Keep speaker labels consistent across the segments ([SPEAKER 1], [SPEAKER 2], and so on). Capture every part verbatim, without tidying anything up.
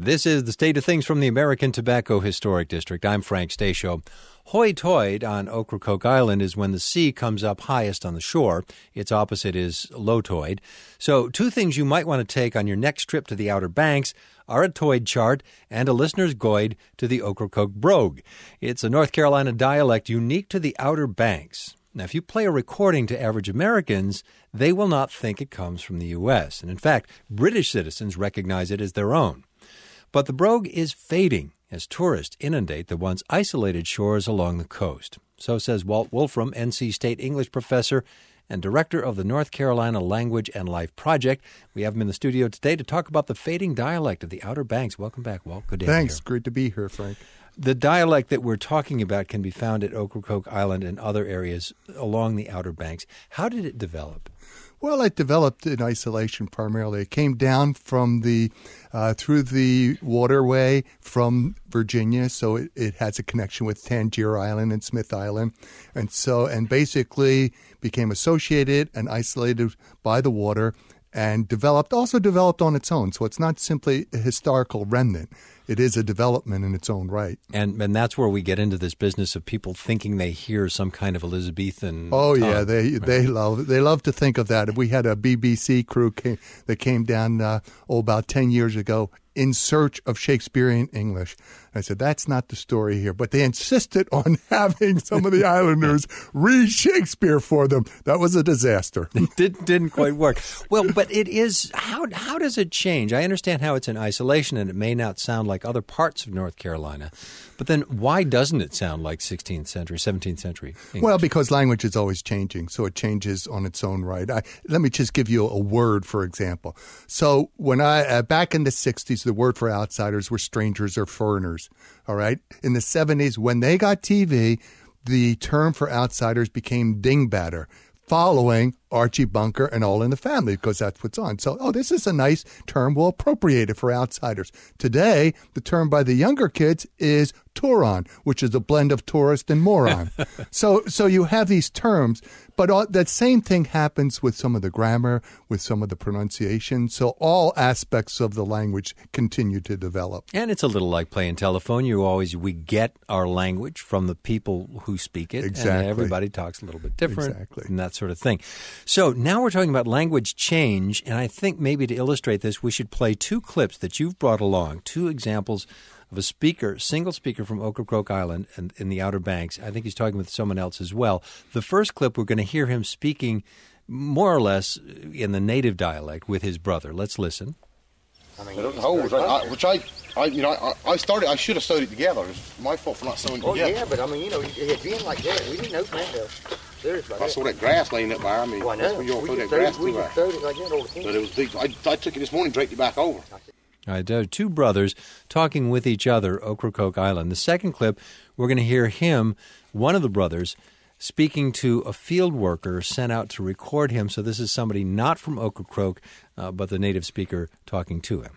[SPEAKER 1] This is the State of Things from the American Tobacco Historic District. I'm Frank Stasio. Hoi-toid on Ocracoke Island is when the sea comes up highest on the shore. Its opposite is low-toid. So two things you might want to take on your next trip to the Outer Banks are a toid chart and a listener's guide to the Ocracoke brogue. It's a North Carolina dialect unique to the Outer Banks. Now, if you play a recording to average Americans, they will not think it comes from the U S. And in fact, British citizens recognize it as their own. But the brogue is fading as tourists inundate the once isolated shores along the coast. So says Walt Wolfram, N C State English professor and director of the North Carolina Language and Life Project. We have him in the studio today to talk about the fading dialect of the Outer Banks. Welcome back, Walt. Good day.
[SPEAKER 2] Thanks. Great to be here, Frank.
[SPEAKER 1] The dialect that we're talking about can be found at Ocracoke Island and other areas along the Outer Banks. How did it develop?
[SPEAKER 2] Well, it developed in isolation primarily. It came down from the uh, through the waterway from Virginia, so it, it has a connection with Tangier Island and Smith Island, and so and basically became associated and isolated by the water, and developed also developed on its own. So it's not simply a historical remnant. It is a development in its own right.
[SPEAKER 1] And and that's where we get into this business of people thinking they hear some kind of Elizabethan
[SPEAKER 2] Oh,
[SPEAKER 1] tongue.
[SPEAKER 2] yeah, they
[SPEAKER 1] Right.
[SPEAKER 2] they love they love to think of that. We had a B B C crew came, that came down uh, oh, about ten years ago in search of Shakespearean English. I said, that's not the story here. But they insisted on having some of the islanders read Shakespeare for them. That was a disaster.
[SPEAKER 1] It didn't, didn't quite work. Well, but it is, how how does it change? I understand how it's in isolation and it may not sound like other parts of North Carolina. But then why doesn't it sound like sixteenth century, seventeenth century English?
[SPEAKER 2] Well, because language is always changing, so it changes on its own right. I, let me just give you a word, for example. So when I, uh, back in the sixties, the word for outsiders were strangers or foreigners, all right? In the seventies, when they got T V, the term for outsiders became dingbatter, following Archie Bunker and All in the Family, because that's what's on. So, oh, this is a nice term. We'll appropriate it for outsiders. Today, the term by the younger kids is Turon, which is a blend of tourist and moron. so so you have these terms, but all, that same thing happens with some of the grammar, with some of the pronunciation. So all aspects of the language continue to develop.
[SPEAKER 1] And it's a little like playing telephone. You always, we get our language from the people who speak it.
[SPEAKER 2] Exactly.
[SPEAKER 1] And everybody talks a little bit different.
[SPEAKER 2] Exactly.
[SPEAKER 1] And that sort of thing. So now we're talking about language change, and I think maybe to illustrate this, we should play two clips that you've brought along, two examples of a speaker, single speaker from Ocracoke Island and in the Outer Banks. I think he's talking with someone else as well. The first clip, we're going to hear him speaking more or less in the native dialect with his brother. Let's listen.
[SPEAKER 3] I mean, the holes, right, I, which I, I, you know, I, I started. I should have sewed it together. It's my fault for not sewing it
[SPEAKER 4] Oh
[SPEAKER 3] together.
[SPEAKER 4] yeah, but I mean, you know, it had been like that. We didn't open that up. Serious about
[SPEAKER 3] I
[SPEAKER 4] that.
[SPEAKER 3] saw that grass laying up there. I mean,
[SPEAKER 4] Well, I
[SPEAKER 3] that's
[SPEAKER 4] know.
[SPEAKER 3] when you all
[SPEAKER 4] We
[SPEAKER 3] threw that
[SPEAKER 4] just
[SPEAKER 3] grass
[SPEAKER 4] throwed- we
[SPEAKER 3] through
[SPEAKER 4] just
[SPEAKER 3] there.
[SPEAKER 4] throwed it like that all the time.
[SPEAKER 3] But it was deep. I, I took it this morning, draped it back over.
[SPEAKER 1] All right, there are two brothers talking with each other, Ocracoke Island. The second clip, we're going to hear him, one of the brothers, speaking to a field worker sent out to record him. So this is somebody not from Ocracoke, uh, but the native speaker talking to him.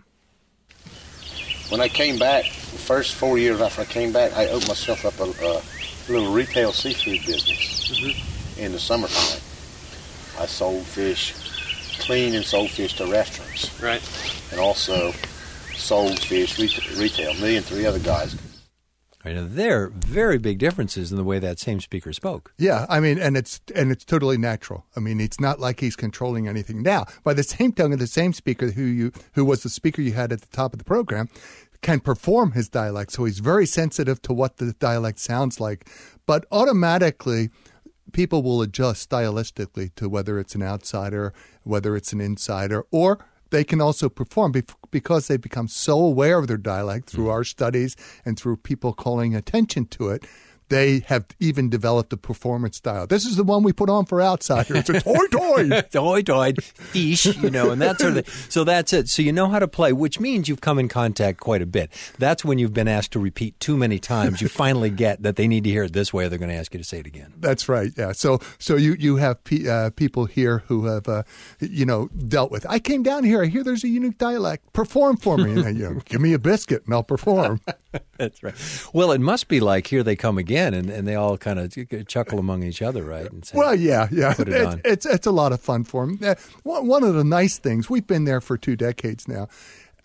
[SPEAKER 3] When I came back, the first four years after I came back, I opened myself up a, a little retail seafood business mm-hmm. in the summertime. I sold fish, cleaned and sold fish to restaurants.
[SPEAKER 1] Right.
[SPEAKER 3] And also sold fish retail, me and three other guys.
[SPEAKER 1] Right, now, there are very big differences in the way that same speaker spoke.
[SPEAKER 2] Yeah, I mean, and it's and it's totally natural. I mean, it's not like he's controlling anything. Now, by the same token, the same speaker who you who was the speaker you had at the top of the program can perform his dialect, so he's very sensitive to what the dialect sounds like. But automatically, people will adjust stylistically to whether it's an outsider, whether it's an insider, or they can also perform because they become so aware of their dialect through our studies and through people calling attention to it. They have even developed a performance style. This is the one we put on for outsiders. It's hoi-toid.
[SPEAKER 1] It's hoi-toid, fish, you know, and that sort of thing. So that's it. So you know how to play, which means you've come in contact quite a bit. That's when you've been asked to repeat too many times. You finally get that they need to hear it this way or they're going to ask you to say it again.
[SPEAKER 2] That's right, yeah. So so you, you have pe- uh, people here who have, uh, you know, dealt with, I came down here, I hear there's a unique dialect. Perform for me. And then, you know, give me a biscuit and I'll perform.
[SPEAKER 1] That's right. Well, it must be like here they come again, and, and they all kind of chuckle among each other, right? And say,
[SPEAKER 2] well, yeah, yeah.
[SPEAKER 1] Put it
[SPEAKER 2] it,
[SPEAKER 1] on.
[SPEAKER 2] It's it's a lot of fun for them. Uh, one one of the nice things, we've been there for two decades now.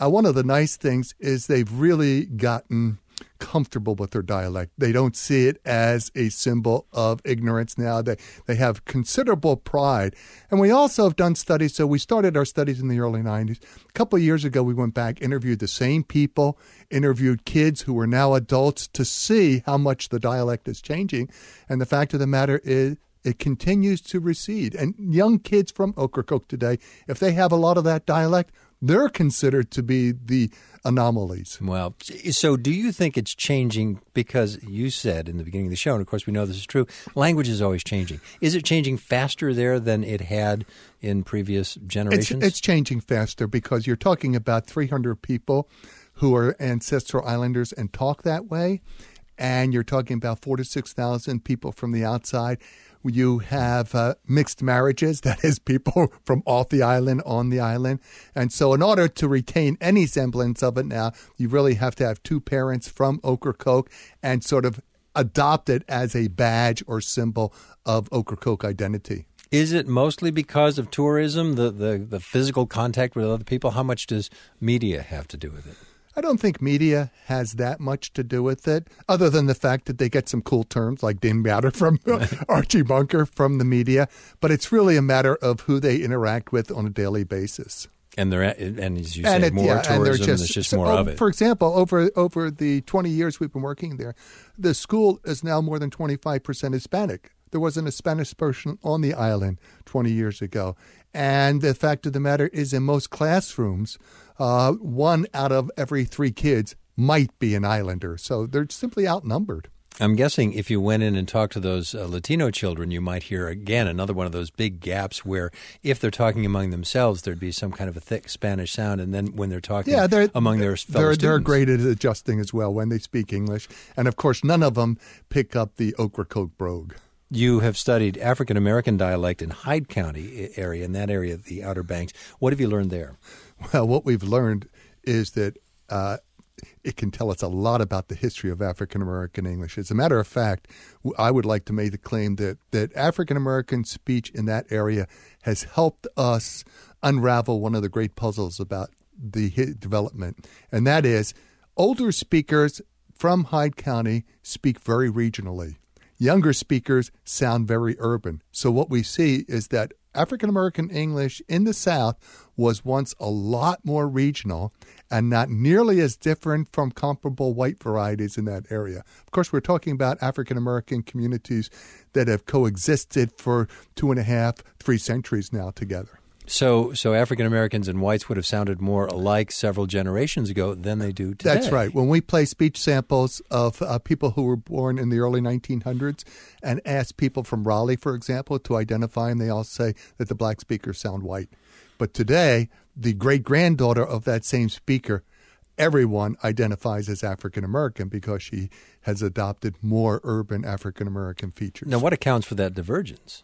[SPEAKER 2] uh, one of the nice things is they've really gotten comfortable with their dialect. They don't see it as a symbol of ignorance now. They they have considerable pride. And we also have done studies. So we started our studies in the early nineties. A couple of years ago, we went back, interviewed the same people, interviewed kids who are now adults to see how much the dialect is changing. And the fact of the matter is, it continues to recede. And young kids from Ocracoke today, if they have a lot of that dialect, they're considered to be the anomalies.
[SPEAKER 1] Well, so do you think it's changing because you said in the beginning of the show, and of course we know this is true, language is always changing. Is it changing faster there than it had in previous generations?
[SPEAKER 2] It's, it's changing faster because you're talking about three hundred people who are ancestral islanders and talk that way, and you're talking about four to six thousand people from the outside. You have uh, mixed marriages, that is, people from off the island, on the island. And so in order to retain any semblance of it now, you really have to have two parents from Ocracoke and sort of adopt it as a badge or symbol of Ocracoke identity.
[SPEAKER 1] Is it mostly because of tourism, the, the, the physical contact with other people? How much does media have to do with it?
[SPEAKER 2] I don't think media has that much to do with it, other than the fact that they get some cool terms like Din Matter from Archie Bunker from the media. But it's really a matter of who they interact with on a daily basis.
[SPEAKER 1] And they're and as you
[SPEAKER 2] and
[SPEAKER 1] say,
[SPEAKER 2] it,
[SPEAKER 1] more
[SPEAKER 2] yeah,
[SPEAKER 1] tourism,
[SPEAKER 2] and,
[SPEAKER 1] and,
[SPEAKER 2] just,
[SPEAKER 1] there's just
[SPEAKER 2] so,
[SPEAKER 1] more
[SPEAKER 2] oh,
[SPEAKER 1] of it.
[SPEAKER 2] For example, over over the twenty years we've been working there, the school is now more than twenty-five percent Hispanic. There wasn't a Spanish person on the island twenty years ago. And the fact of the matter is, in most classrooms, uh, one out of every three kids might be an islander. So they're simply outnumbered.
[SPEAKER 1] I'm guessing if you went in and talked to those uh, Latino children, you might hear, again, another one of those big gaps where if they're talking among themselves, there'd be some kind of a thick Spanish sound. And then when they're talking
[SPEAKER 2] yeah, they're,
[SPEAKER 1] among their fellow
[SPEAKER 2] they're,
[SPEAKER 1] students.
[SPEAKER 2] They're great at adjusting as well when they speak English. And, of course, none of them pick up the Ocracoke brogue.
[SPEAKER 1] You have studied African-American dialect in Hyde County area, in that area of the Outer Banks. What have you learned there?
[SPEAKER 2] Well, what we've learned is that uh, it can tell us a lot about the history of African-American English. As a matter of fact, I would like to make the claim that, that African-American speech in that area has helped us unravel one of the great puzzles about the development, and that is older speakers from Hyde County speak very regionally. Younger speakers sound very urban. So what we see is that African-American English in the South was once a lot more regional and not nearly as different from comparable white varieties in that area. Of course, we're talking about African-American communities that have coexisted for two and a half, three centuries now together.
[SPEAKER 1] So so African-Americans and whites would have sounded more alike several generations ago than they do today.
[SPEAKER 2] That's right. When we play speech samples of uh, people who were born in the early nineteen hundreds and ask people from Raleigh, for example, to identify them, they all say that the black speakers sound white. But today, the great-granddaughter of that same speaker, everyone identifies as African-American because she has adopted more urban African-American features.
[SPEAKER 1] Now, what accounts for that divergence?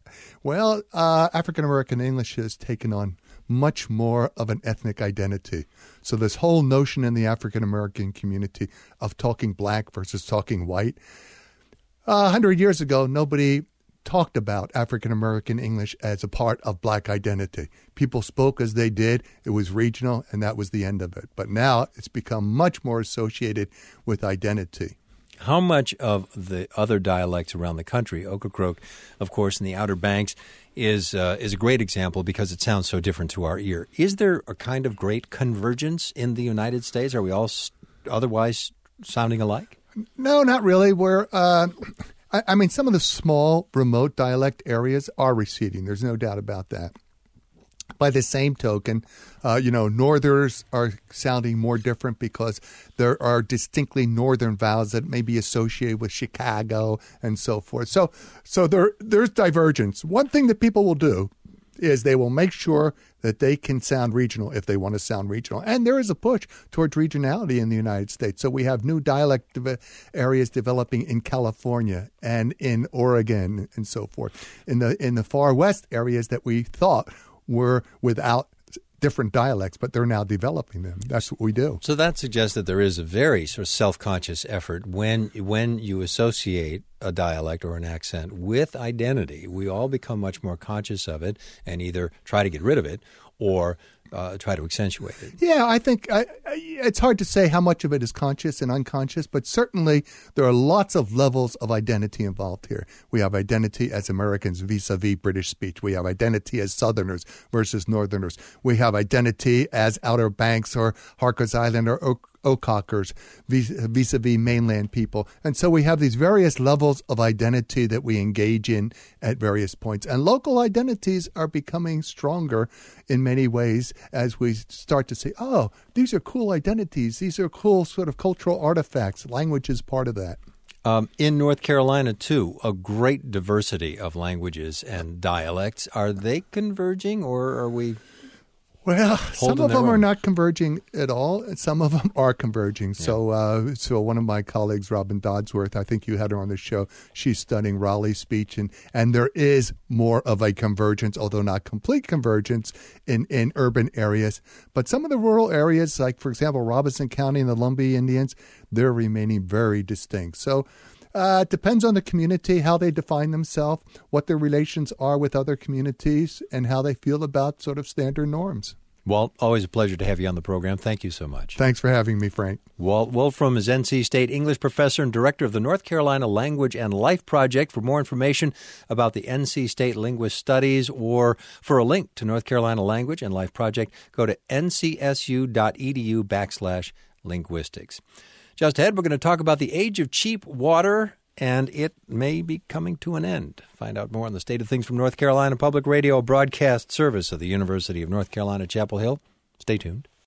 [SPEAKER 2] Well, uh, African-American English has taken on much more of an ethnic identity. So this whole notion in the African-American community of talking black versus talking white, uh, one hundred years ago, nobody talked about African-American English as a part of black identity. People spoke as they did. It was regional, and that was the end of it. But now it's become much more associated with identity.
[SPEAKER 1] How much of the other dialects around the country, Ocracoke, of course, in the Outer Banks, is uh, is a great example because it sounds so different to our ear. Is there a kind of great convergence in the United States? Are we all s- otherwise sounding alike?
[SPEAKER 2] No, not really. We're, uh, I, I mean, some of the small, remote dialect areas are receding. There's no doubt about that. By the same token, uh, you know, Northerners are sounding more different because there are distinctly Northern vowels that may be associated with Chicago and so forth. So, so there, there's divergence. One thing that people will do is they will make sure that they can sound regional if they want to sound regional. And there is a push towards regionality in the United States. So we have new dialect de- areas developing in California and in Oregon and so forth. In the in the far west areas that we thought were without different dialects, but they're now developing them. That's what we do.
[SPEAKER 1] So that suggests that there is a very sort of self-conscious effort when when you associate a dialect or an accent with identity. We all become much more conscious of it and either try to get rid of it or uh, try to accentuate it.
[SPEAKER 2] Yeah, I think I, I, it's hard to say how much of it is conscious and unconscious, but certainly there are lots of levels of identity involved here. We have identity as Americans vis-a-vis British speech. We have identity as Southerners versus Northerners. We have identity as Outer Banks or Harkers Island or Oak. Oakhawkers vis-a-vis mainland people. And so we have these various levels of identity that we engage in at various points. And local identities are becoming stronger in many ways as we start to say, oh, these are cool identities. These are cool sort of cultural artifacts. Language is part of that.
[SPEAKER 1] Um, in North Carolina, too, a great diversity of languages and dialects. Are they converging, or are we...
[SPEAKER 2] Well, some of them
[SPEAKER 1] own.
[SPEAKER 2] are not converging at all, and some of them are converging. Yeah. So uh, so one of my colleagues, Robin Dodsworth, I think you had her on the show, she's studying Raleigh speech, and, and there is more of a convergence, although not complete convergence, in, in urban areas. But some of the rural areas, like, for example, Robeson County and the Lumbee Indians, they're remaining very distinct. So Uh, it depends on the community, how they define themselves, what their relations are with other communities, and how they feel about sort of standard norms.
[SPEAKER 1] Walt, always a pleasure to have you on the program. Thank you so much.
[SPEAKER 2] Thanks for having me, Frank.
[SPEAKER 1] Walt Wolfram is N C State English professor and director of the North Carolina Language and Life Project. For more information about the N C State Linguist Studies or for a link to North Carolina Language and Life Project, go to ncsu.edu backslash linguistics. Just ahead, we're going to talk about the age of cheap water, and it may be coming to an end. Find out more on the state of things from North Carolina Public Radio broadcast service of the University of North Carolina, Chapel Hill. Stay tuned.